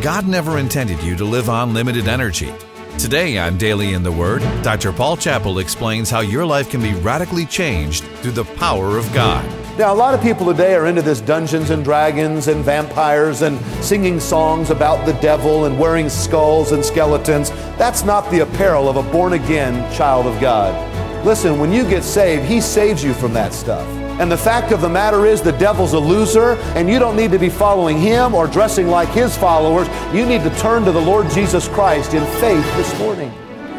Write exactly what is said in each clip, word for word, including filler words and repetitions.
God never intended you to live on limited energy. Today on Daily in the Word, Doctor Paul Chappell explains how your life can be radically changed through the power of God. Now, a lot of people today are into this Dungeons and Dragons and vampires and singing songs about the devil and wearing skulls and skeletons. That's not the apparel of a born-again child of God. Listen, when you get saved, He saves you from that stuff. And the fact of the matter is the devil's a loser, and you don't need to be following him or dressing like his followers. You need to turn to the Lord Jesus Christ in faith this morning.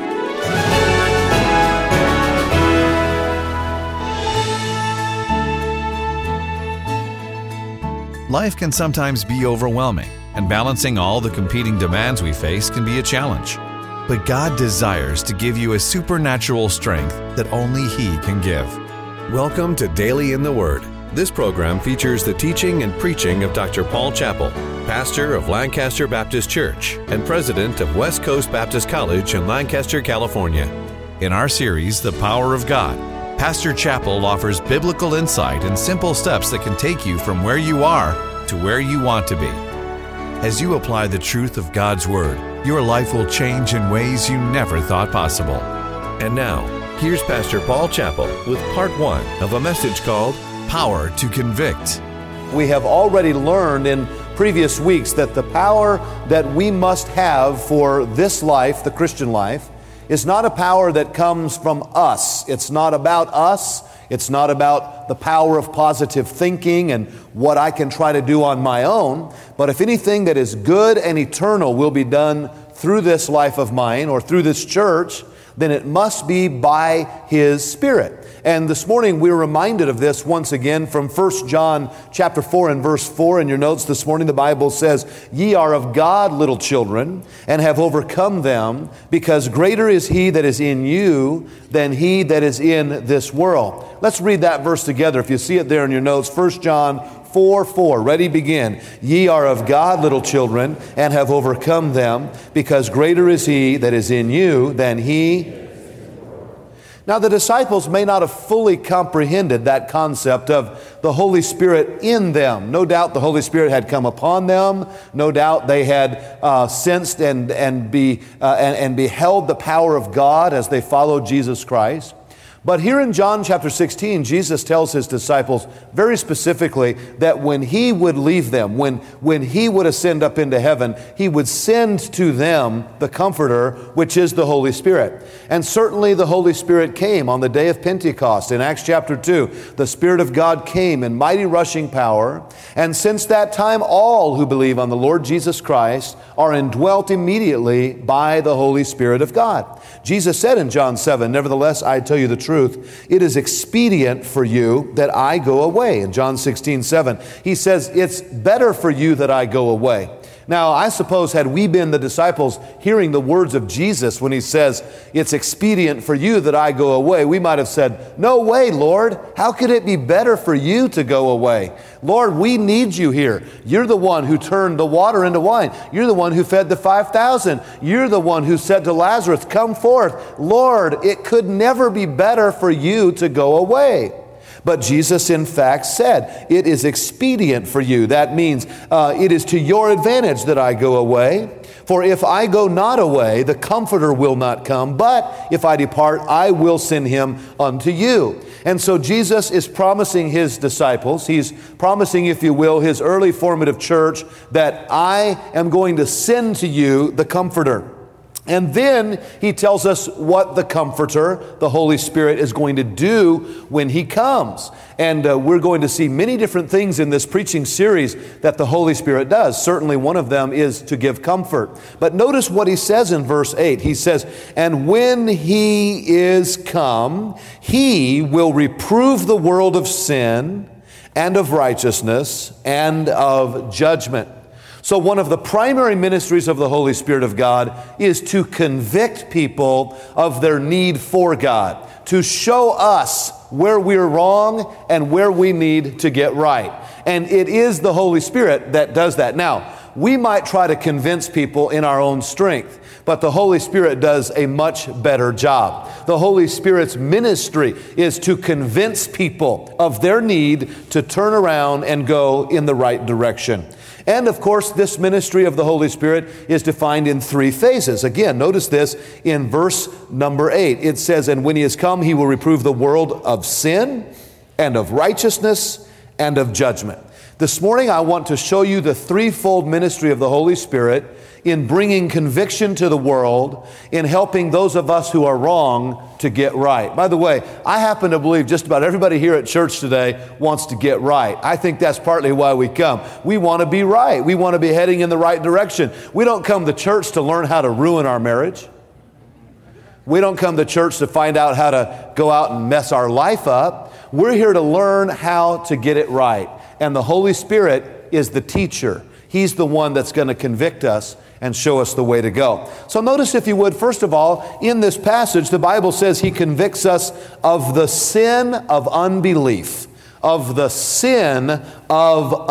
Life can sometimes be overwhelming, and balancing all the competing demands we face can be a challenge. But God desires to give you a supernatural strength that only He can give. Welcome to Daily in the Word. This program features the teaching and preaching of Doctor Paul Chappell, pastor of Lancaster Baptist Church and president of West Coast Baptist College in Lancaster, California. In our series, The Power of God, Pastor Chappell offers biblical insight and simple steps that can take you from where you are to where you want to be. As you apply the truth of God's Word, your life will change in ways you never thought possible. And now, here's Pastor Paul Chappell with part one of a message called Power to Convict. We have already learned in previous weeks that the power that we must have for this life, the Christian life, is not a power that comes from us. It's not about us. It's not about the power of positive thinking and what I can try to do on my own. But if anything that is good and eternal will be done through this life of mine or through this church, then it must be by His Spirit. And this morning we're reminded of this once again from First John chapter four and verse four. In your notes this morning, the Bible says, "Ye are of God, little children, and have overcome them, because greater is He that is in you than he that is in this world." Let's read that verse together. If you see it there in your notes, First John four four. Ready, begin. "Ye are of God, little children, and have overcome them, because greater is He that is in you than he." Now, the disciples may not have fully comprehended that concept of the Holy Spirit in them. No doubt the Holy Spirit had come upon them. No doubt they had uh, sensed and and be uh, and, and beheld the power of God as they followed Jesus Christ. But here in John chapter sixteen, Jesus tells His disciples very specifically that when He would leave them, when, when He would ascend up into heaven, He would send to them the Comforter, which is the Holy Spirit. And certainly the Holy Spirit came on the day of Pentecost. In Acts chapter two, the Spirit of God came in mighty rushing power. And since that time, all who believe on the Lord Jesus Christ are indwelt immediately by the Holy Spirit of God. Jesus said in John seven, "Nevertheless, I tell you the truth, it is expedient for you that I go away." In John sixteen seven, He says, "It's better for you that I go away." Now, I suppose had we been the disciples hearing the words of Jesus when He says, "It's expedient for you that I go away," we might have said, "No way, Lord. How could it be better for you to go away? Lord, we need you here. You're the one who turned the water into wine. You're the one who fed the five thousand. You're the one who said to Lazarus, 'Come forth.' Lord, it could never be better for you to go away." But Jesus, in fact, said, "It is expedient for you." That means uh, it is to your advantage that I go away. "For if I go not away, the Comforter will not come. But if I depart, I will send Him unto you." And so Jesus is promising His disciples, He's promising, if you will, His early formative church, that I am going to send to you the Comforter. And then He tells us what the Comforter, the Holy Spirit, is going to do when He comes. And uh, we're going to see many different things in this preaching series that the Holy Spirit does. Certainly one of them is to give comfort. But notice what He says in verse eight. He says, "And when He is come, He will reprove the world of sin and of righteousness and of judgment." So one of the primary ministries of the Holy Spirit of God is to convict people of their need for God, to show us where we're wrong and where we need to get right. And it is the Holy Spirit that does that. Now, we might try to convince people in our own strength, but the Holy Spirit does a much better job. The Holy Spirit's ministry is to convince people of their need to turn around and go in the right direction. And of course, this ministry of the Holy Spirit is defined in three phases. Again, notice this in verse number eight. It says, and when he has come, he will reprove the world of sin and of righteousness and of judgment. This morning, I want to show you the threefold ministry of the Holy Spirit in bringing conviction to the world, in helping those of us who are wrong to get right. By the way, I happen to believe just about everybody here at church today wants to get right. I think that's partly why we come. We want to be right. We want to be heading in the right direction. We don't come to church to learn how to ruin our marriage. We don't come to church to find out how to go out and mess our life up. We're here to learn how to get it right. And the Holy Spirit is the teacher. He's the one that's going to convict us and show us the way to go. So notice, if you would, first of all, in this passage, the Bible says he convicts us of the sin of unbelief. Of the sin of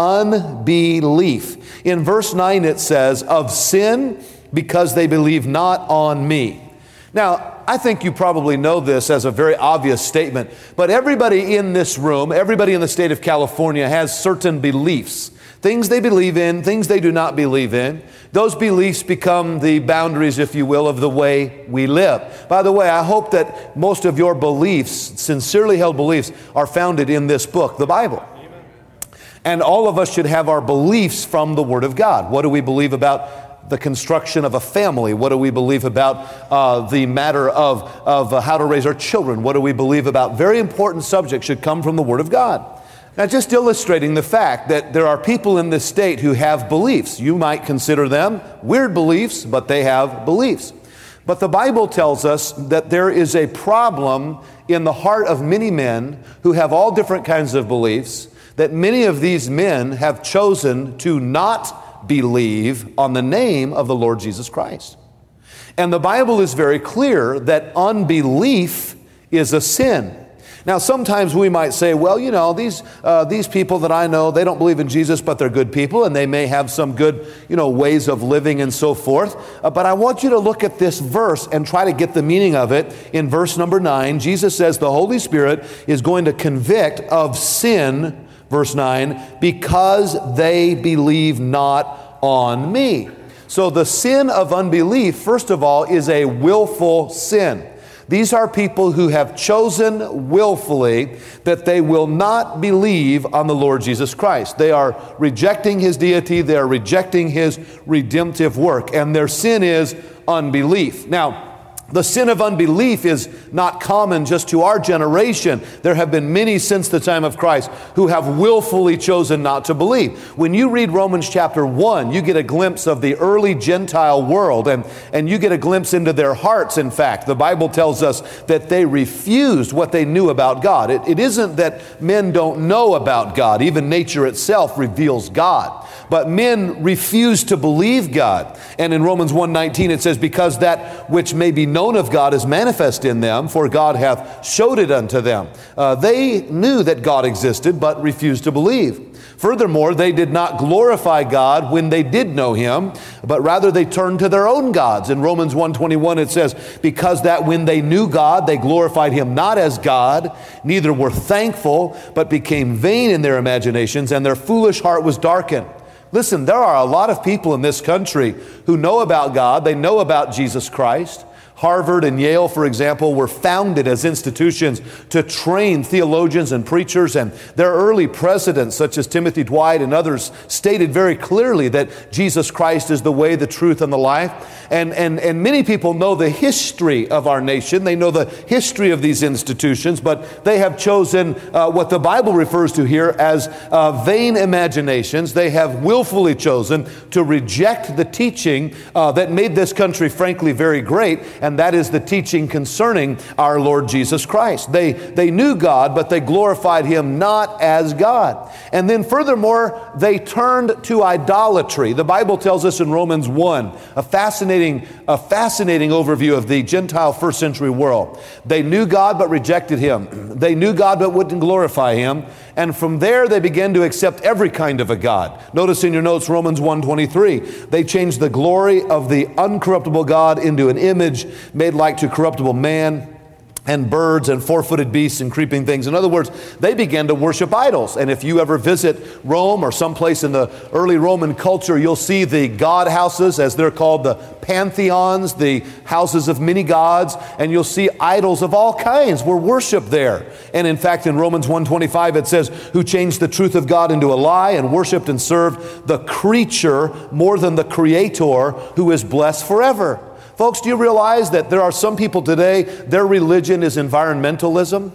unbelief. In verse nine it says, of sin because they believe not on me. Now, I think you probably know this as a very obvious statement, but everybody in this room, everybody in the state of California has certain beliefs. Things they believe in, things they do not believe in. Those beliefs become the boundaries, if you will, of the way we live. By the way, I hope that most of your beliefs, sincerely held beliefs, are founded in this book, the Bible. Amen. And all of us should have our beliefs from the Word of God. What do we believe about the construction of a family? What do we believe about uh, the matter of, of uh, how to raise our children? What do we believe about? Very important subjects should come from the Word of God. Now, just illustrating the fact that there are people in this state who have beliefs. You might consider them weird beliefs, but they have beliefs. But the Bible tells us that there is a problem in the heart of many men who have all different kinds of beliefs, that many of these men have chosen to not believe on the name of the Lord Jesus Christ. And the Bible is very clear that unbelief is a sin. Now, sometimes we might say, well, you know, these uh, these people that I know, they don't believe in Jesus, but they're good people, and they may have some good, you know, ways of living and so forth. Uh, but I want you to look at this verse and try to get the meaning of it. In verse number nine, Jesus says the Holy Spirit is going to convict of sin, verse nine, because they believe not on me. So the sin of unbelief, first of all, is a willful sin. These are people who have chosen willfully that they will not believe on the Lord Jesus Christ. They are rejecting His deity. They are rejecting His redemptive work. And their sin is unbelief. Now, the sin of unbelief is not common just to our generation. There have been many since the time of Christ who have willfully chosen not to believe. When you read Romans chapter one, you get a glimpse of the early Gentile world, and, and you get a glimpse into their hearts, in fact. The Bible tells us that they refused what they knew about God. It, it isn't that men don't know about God. Even nature itself reveals God. But men refuse to believe God. And in Romans one nineteen it says, because that which may be known of God is manifest in them, for God hath showed it unto them. Uh, they knew that God existed, but refused to believe. Furthermore, they did not glorify God when they did know Him, but rather they turned to their own gods. In Romans one twenty-one it says, because that when they knew God, they glorified Him not as God, neither were thankful, but became vain in their imaginations, and their foolish heart was darkened. Listen, there are a lot of people in this country who know about God. They know about Jesus Christ. Harvard and Yale, for example, were founded as institutions to train theologians and preachers, and their early presidents, such as Timothy Dwight and others, stated very clearly that Jesus Christ is the way, the truth, and the life. And, and, and many people know the history of our nation. They know the history of these institutions, but they have chosen uh, what the Bible refers to here as uh, vain imaginations. They have willfully chosen to reject the teaching uh, that made this country, frankly, very great, and that is the teaching concerning our Lord Jesus Christ. They, they knew God, but they glorified Him not as God. And then furthermore, they turned to idolatry. The Bible tells us in Romans one, a fascinating A fascinating overview of the Gentile first century world. They knew God but rejected Him. They knew God but wouldn't glorify Him. And from there they began to accept every kind of a God. Notice in your notes Romans one twenty-three. They changed the glory of the uncorruptible God into an image made like to corruptible man, and birds and four-footed beasts and creeping things. In other words, they began to worship idols. And if you ever visit Rome or someplace in the early Roman culture, you'll see the god houses, as they're called, the pantheons, the houses of many gods, and you'll see idols of all kinds were worshiped there. And in fact, in Romans one twenty-five, it says, who changed the truth of God into a lie and worshiped and served the creature more than the Creator, who is blessed forever. Folks, do you realize that there are some people today, their religion is environmentalism?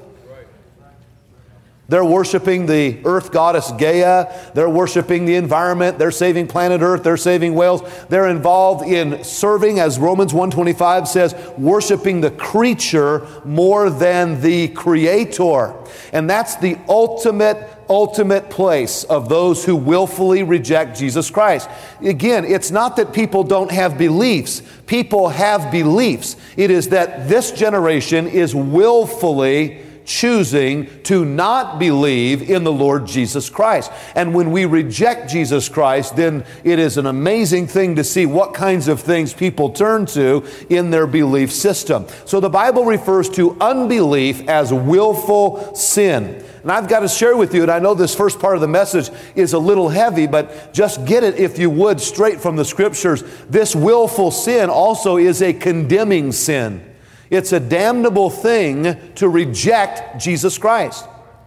They're worshiping the earth goddess Gaia. They're worshiping the environment. They're saving planet Earth. They're saving whales. They're involved in serving, as Romans one twenty-five says, worshiping the creature more than the Creator. And that's the ultimate ultimate place of those who willfully reject Jesus Christ. Again, it's not that people don't have beliefs. People have beliefs. It is that this generation is willfully choosing to not believe in the Lord Jesus Christ. And when we reject Jesus Christ, then it is an amazing thing to see what kinds of things people turn to in their belief system. So the Bible refers to unbelief as willful sin. And I've got to share with you, and I know this first part of the message is a little heavy, but just get it, if you would, straight from the Scriptures. This willful sin also is a condemning sin. It's a damnable thing to reject Jesus Christ.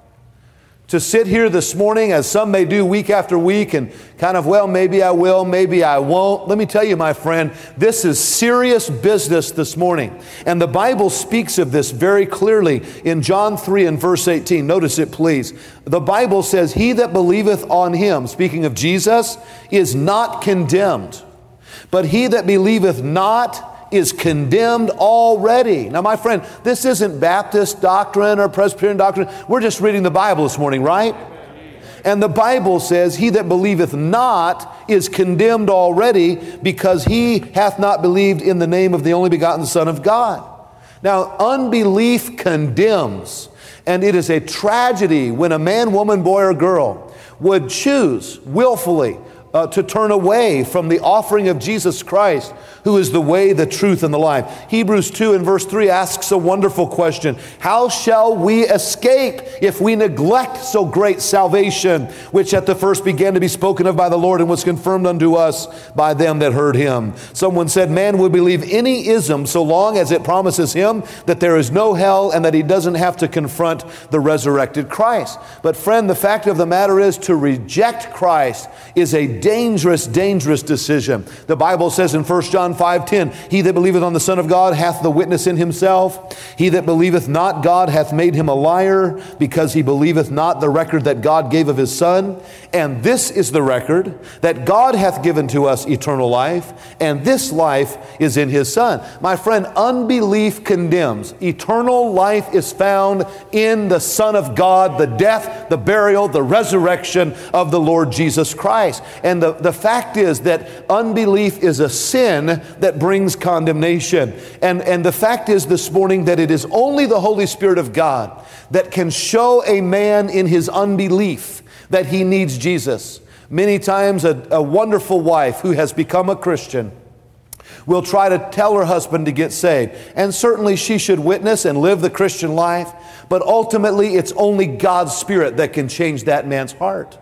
To sit here this morning, as some may do week after week, and kind of, well, maybe I will, maybe I won't. Let me tell you, my friend, this is serious business this morning. And the Bible speaks of this very clearly in John three and verse eighteen. Notice it, please. The Bible says, he that believeth on him, speaking of Jesus, is not condemned. But he that believeth not is condemned already. Now, my friend, this isn't Baptist doctrine or Presbyterian doctrine. We're just reading the Bible this morning, right? And the Bible says, he that believeth not is condemned already, because he hath not believed in the name of the only begotten Son of God. Now, unbelief condemns, and it is a tragedy when a man, woman, boy, or girl would choose willfully Uh, to turn away from the offering of Jesus Christ, who is the way, the truth, and the life. Hebrews two and verse three asks a wonderful question. How shall we escape if we neglect so great salvation, which at the first began to be spoken of by the Lord and was confirmed unto us by them that heard him? Someone said, man would believe any ism so long as it promises him that there is no hell and that he doesn't have to confront the resurrected Christ. But friend, the fact of the matter is, to reject Christ is a dangerous, dangerous decision. The Bible says in First John five ten, he that believeth on the Son of God hath the witness in himself. He that believeth not God hath made him a liar, because he believeth not the record that God gave of his Son. And this is the record, that God hath given to us eternal life, and this life is in his Son. My friend, unbelief condemns. Eternal life is found in the Son of God, the death, the burial, the resurrection of the Lord Jesus Christ. And the, the fact is that unbelief is a sin that brings condemnation. And, and the fact is this morning that it is only the Holy Spirit of God that can show a man in his unbelief that he needs Jesus. Many times a, a wonderful wife who has become a Christian will try to tell her husband to get saved. And certainly she should witness and live the Christian life, but ultimately it's only God's Spirit that can change that man's heart.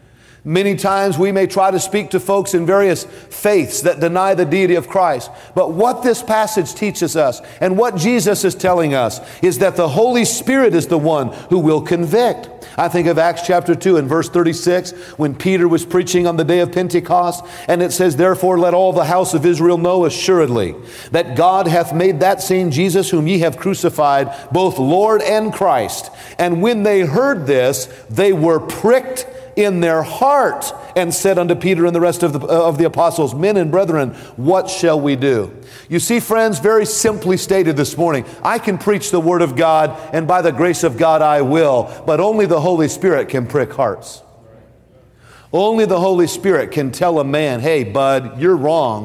Many times we may try to speak to folks in various faiths that deny the deity of Christ. But what this passage teaches us, and what Jesus is telling us, is that the Holy Spirit is the one who will convict. I think of Acts chapter two and verse thirty-six, when Peter was preaching on the day of Pentecost, and it says, therefore let all the house of Israel know assuredly that God hath made that same Jesus whom ye have crucified both Lord and Christ. And when they heard this, they were pricked in their heart, and said unto Peter and the rest of the, uh, of the apostles, men and brethren, what shall we do? You see, friends, very simply stated this morning, I can preach the Word of God, and by the grace of God I will, but only the Holy Spirit can prick hearts. Only the Holy Spirit can tell a man, hey, bud, you're wrong.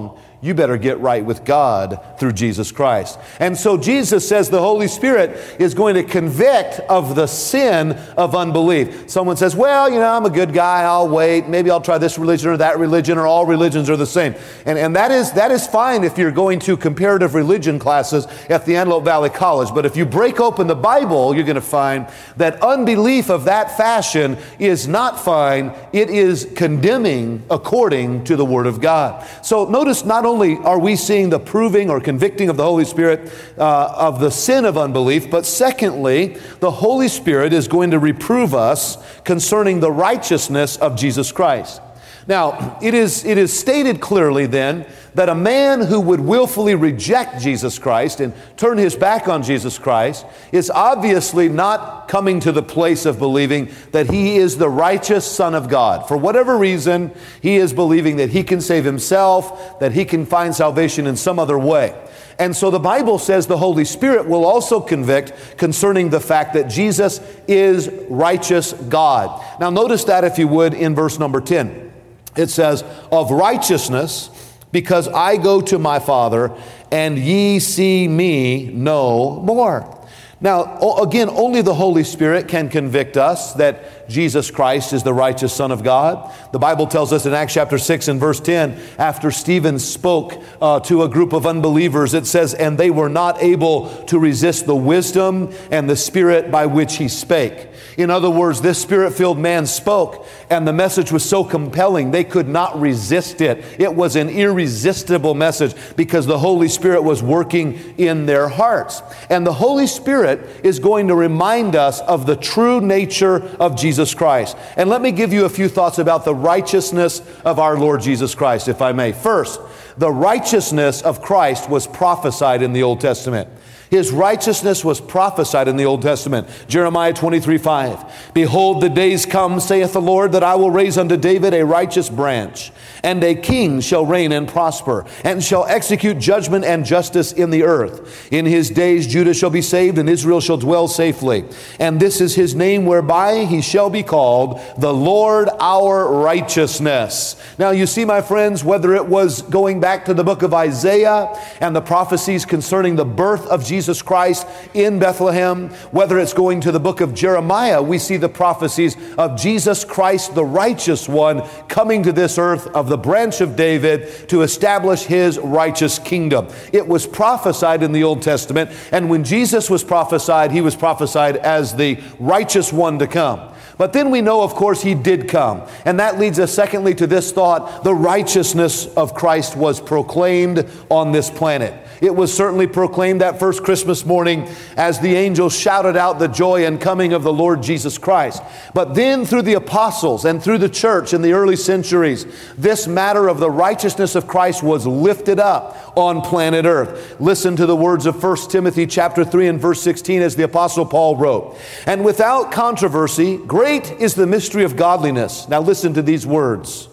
you better get right with God through Jesus Christ. And so Jesus says the Holy Spirit is going to convict of the sin of unbelief. Someone says, well, you know, I'm a good guy, I'll wait, maybe I'll try this religion or that religion, or all religions are the same. And, and that is that is fine if you're going to comparative religion classes at the Antelope Valley College. But if you break open the Bible, you're going to find that unbelief of that fashion is not fine. It is condemning according to the Word of God. So notice, not only are we seeing the proving or convicting of the Holy Spirit uh, of the sin of unbelief, but secondly, the Holy Spirit is going to reprove us concerning the righteousness of Jesus Christ. Now, it is, it is stated clearly then that a man who would willfully reject Jesus Christ and turn his back on Jesus Christ is obviously not coming to the place of believing that he is the righteous Son of God. For whatever reason, he is believing that he can save himself, that he can find salvation in some other way. And so the Bible says the Holy Spirit will also convict concerning the fact that Jesus is righteous God. Now notice that, if you would, in verse number ten. It says, of righteousness, because I go to my Father, and ye see me no more. Now, again, only the Holy Spirit can convict us that Jesus Christ is the righteous Son of God. The Bible tells us in Acts chapter six and verse ten, after Stephen spoke uh, to a group of unbelievers, it says, and they were not able to resist the wisdom and the Spirit by which he spake. In other words, this Spirit-filled man spoke, and the message was so compelling, they could not resist it. It was an irresistible message because the Holy Spirit was working in their hearts. And the Holy Spirit is going to remind us of the true nature of Jesus Christ. And let me give you a few thoughts about the righteousness of our Lord Jesus Christ, if I may. First, the righteousness of Christ was prophesied in the Old Testament. His righteousness was prophesied in the Old Testament. Jeremiah twenty-three five. Behold, the days come, saith the Lord, that I will raise unto David a righteous branch, and a king shall reign and prosper, and shall execute judgment and justice in the earth. In his days Judah shall be saved, and Israel shall dwell safely. And this is his name whereby he shall be called, the Lord our righteousness. Now you see, my friends, whether it was going back to the book of Isaiah and the prophecies concerning the birth of Jesus Jesus Christ in Bethlehem, whether it's going to the book of Jeremiah, we see the prophecies of Jesus Christ, the righteous one, coming to this earth of the branch of David to establish his righteous kingdom. It was prophesied in the Old Testament, and when Jesus was prophesied, he was prophesied as the righteous one to come. But then we know, of course, he did come. And that leads us, secondly, to this thought: the righteousness of Christ was proclaimed on this planet. It was certainly proclaimed that first Christmas morning as the angels shouted out the joy and coming of the Lord Jesus Christ. But then through the apostles and through the church in the early centuries, this matter of the righteousness of Christ was lifted up on planet earth. Listen to the words of First Timothy chapter three and verse sixteen, as the apostle Paul wrote, and without controversy, great is the mystery of godliness. Now listen to these words.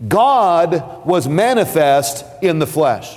God was manifest in the flesh.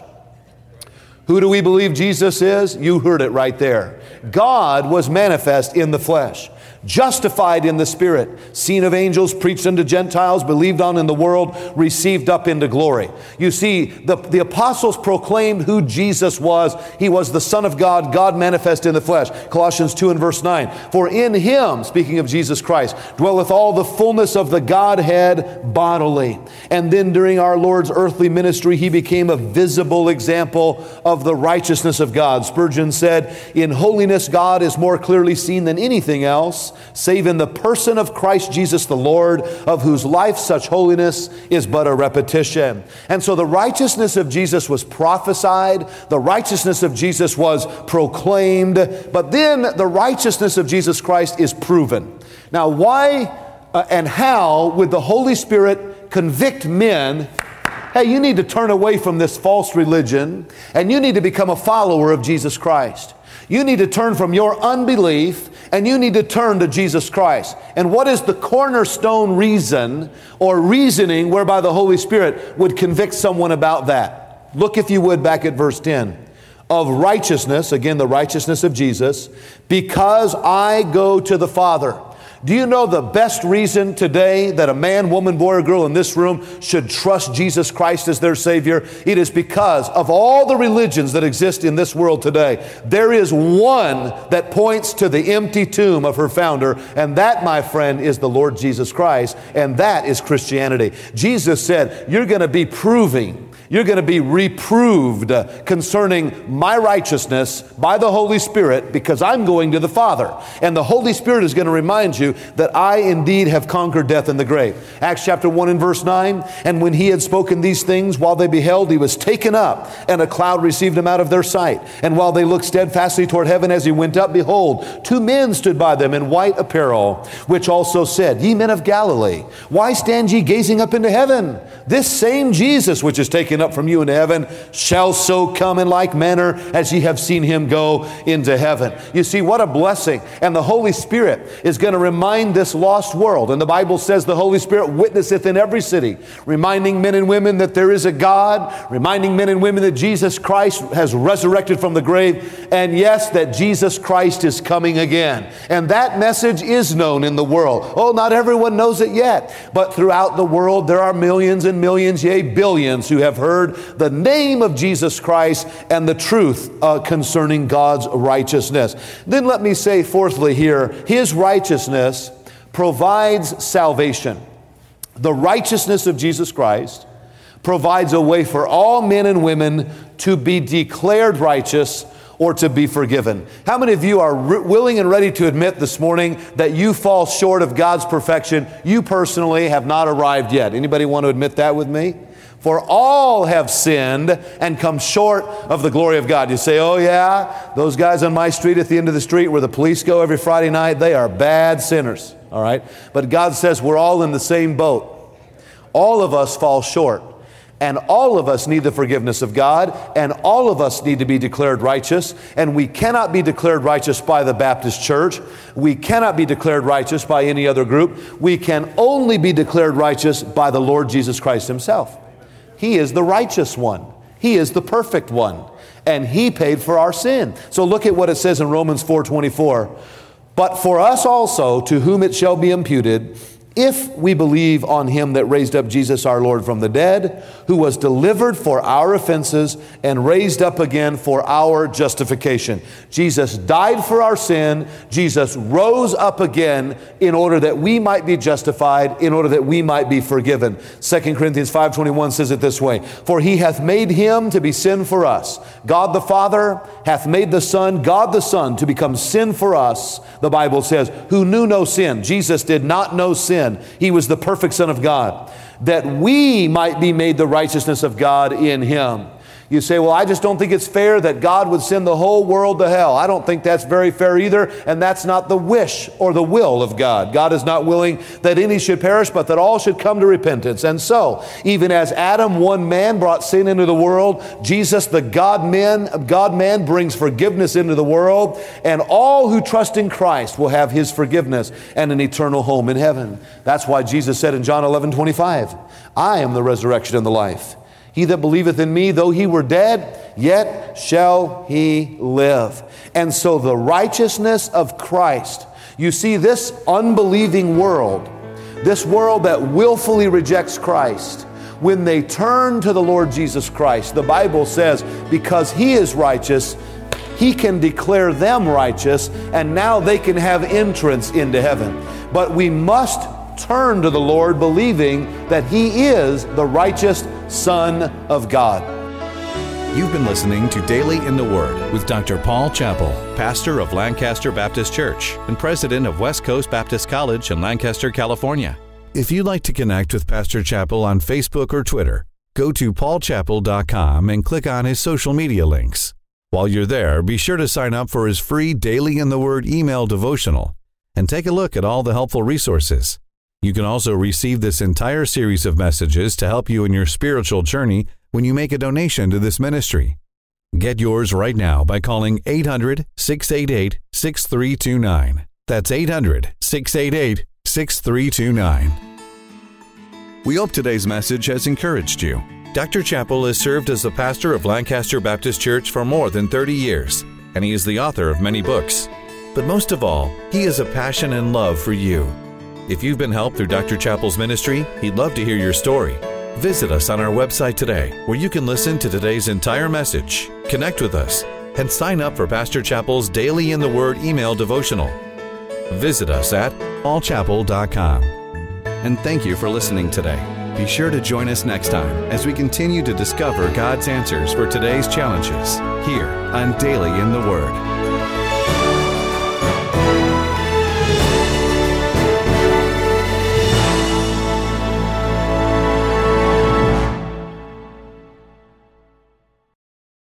Who do we believe Jesus is? You heard it right there. God was manifest in the flesh, justified in the Spirit, seen of angels, preached unto Gentiles, believed on in the world, received up into glory. You see, the, the apostles proclaimed who Jesus was. He was the Son of God, God manifest in the flesh. Colossians two and verse nine. For in him, speaking of Jesus Christ, dwelleth all the fullness of the Godhead bodily. And then during our Lord's earthly ministry, he became a visible example of the righteousness of God. Spurgeon said, in holiness God is more clearly seen than anything else, save in the person of Christ Jesus the Lord, of whose life such holiness is but a repetition. And so the righteousness of Jesus was prophesied, the righteousness of Jesus was proclaimed, but then the righteousness of Jesus Christ is proven. Now why uh, and how would the Holy Spirit convict men? Hey, you need to turn away from this false religion, and you need to become a follower of Jesus Christ. You need to turn from your unbelief, and you need to turn to Jesus Christ. And what is the cornerstone reason or reasoning whereby the Holy Spirit would convict someone about that? Look, if you would, back at verse ten. Of righteousness, again, the righteousness of Jesus, because I go to the Father. Do you know the best reason today that a man, woman, boy, or girl in this room should trust Jesus Christ as their Savior? It is because of all the religions that exist in this world today, there is one that points to the empty tomb of her founder, and that, my friend, is the Lord Jesus Christ, and that is Christianity. Jesus said, you're going to be proving You're going to be reproved concerning my righteousness by the Holy Spirit because I'm going to the Father. And the Holy Spirit is going to remind you that I indeed have conquered death and the grave. Acts chapter one and verse nine, and when he had spoken these things, while they beheld, he was taken up, and a cloud received him out of their sight. And while they looked steadfastly toward heaven as he went up, behold, two men stood by them in white apparel, which also said, Ye men of Galilee, why stand ye gazing up into heaven? This same Jesus which is taken up from you into heaven shall so come in like manner as ye have seen him go into heaven. You see, what a blessing. And the Holy Spirit is going to remind this lost world. And the Bible says the Holy Spirit witnesseth in every city, reminding men and women that there is a God, reminding men and women that Jesus Christ has resurrected from the grave, and yes, that Jesus Christ is coming again. And that message is known in the world. Oh, not everyone knows it yet, but throughout the world there are millions and millions, yea, billions who have heard the name of Jesus Christ and the truth uh, concerning God's righteousness. Then let me say fourthly here, his righteousness provides salvation. The righteousness of Jesus Christ provides a way for all men and women to be declared righteous or to be forgiven. How many of you are re- willing and ready to admit this morning that you fall short of God's perfection? You personally have not arrived yet. Anybody want to admit that with me? For all have sinned and come short of the glory of God. You say, oh yeah, those guys on my street at the end of the street where the police go every Friday night, they are bad sinners. All right? But God says we're all in the same boat. All of us fall short. And all of us need the forgiveness of God, and all of us need to be declared righteous. And we cannot be declared righteous by the Baptist Church. We cannot be declared righteous by any other group. We can only be declared righteous by the Lord Jesus Christ himself. He is the righteous one. He is the perfect one. And he paid for our sin. So look at what it says in Romans four twenty-four. But for us also, to whom it shall be imputed, if we believe on him that raised up Jesus our Lord from the dead, who was delivered for our offenses and raised up again for our justification. Jesus died for our sin. Jesus rose up again in order that we might be justified, in order that we might be forgiven. Second Corinthians five twenty-one says it this way, for he hath made him to be sin for us. God the Father hath made the Son, God the Son, to become sin for us, the Bible says, who knew no sin. Jesus did not know sin. He was the perfect Son of God, that we might be made the righteousness of God in him. You say, well, I just don't think it's fair that God would send the whole world to hell. I don't think that's very fair either, and that's not the wish or the will of God. God is not willing that any should perish, but that all should come to repentance. And so, even as Adam, one man, brought sin into the world, Jesus, the God-man, God-man, brings forgiveness into the world, and all who trust in Christ will have his forgiveness and an eternal home in heaven. That's why Jesus said in John eleven twenty-five, I am the resurrection and the life. He that believeth in me, though he were dead, yet shall he live. And so the righteousness of Christ, you see, this unbelieving world, this world that willfully rejects Christ, when they turn to the Lord Jesus Christ, the Bible says, because he is righteous, he can declare them righteous, and now they can have entrance into heaven. But we must turn to the Lord believing that he is the righteous Son of God. You've been listening to Daily in the Word with Doctor Paul Chappell, pastor of Lancaster Baptist Church and president of West Coast Baptist College in Lancaster, California. If you'd like to connect with Pastor Chappell on Facebook or Twitter, go to paul chappell dot com and click on his social media links. While you're there, be sure to sign up for his free Daily in the Word email devotional and take a look at all the helpful resources. You can also receive this entire series of messages to help you in your spiritual journey when you make a donation to this ministry. Get yours right now by calling eight hundred, six eight eight, six three two nine. That's eight hundred, six eight eight, six three two nine. We hope today's message has encouraged you. Doctor Chappell has served as the pastor of Lancaster Baptist Church for more than thirty years, and he is the author of many books. But most of all, He has a passion and love for you. If you've been helped through Doctor Chappell's ministry, He'd love to hear your story. Visit us on our website today, where you can listen to today's entire message, connect with us, and sign up for Pastor Chappell's Daily in the Word email devotional. Visit us at paul chappell dot com. And thank you for listening today. Be sure to join us next time as we continue to discover God's answers for today's challenges here on Daily in the Word.